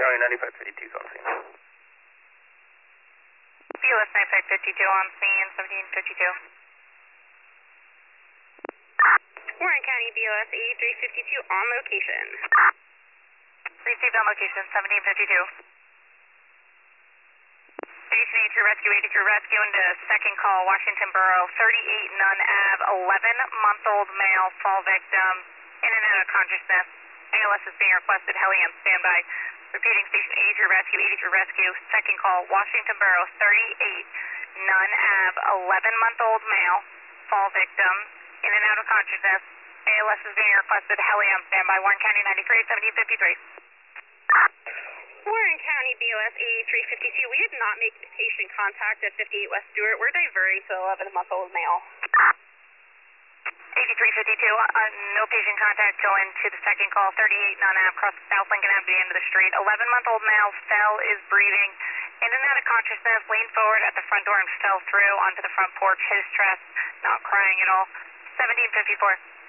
County 9552 on scene. BOS 9552 on scene, 1752. Warren County BOS 8352 on location. Received on location, 1752. 83 rescue, 83 rescue into second call, Washington Borough, 38 Nunn Ave, 11-month-old male, fall victim, in and out of consciousness. ALS is being requested, heli on standby. Repeating station 83 rescue, second call, Washington Borough, 38 Nunn Ave, 11-month-old male, fall victim, in and out of consciousness. ALS is being requested, heli on standby. Warren County 93, 1753. Warren County BOS 8352, we did not make patient contact at 58 West Stewart. We're diverting to 11-month-old male. 8352, no patient contact going to the second call, 38 Nunn Ave, across South Lincoln Ave, the end of the street. 11-month-old male fell, is breathing, in and out of consciousness, leaned forward at the front door and fell through onto the front porch. His chest, not crying at all. 1754.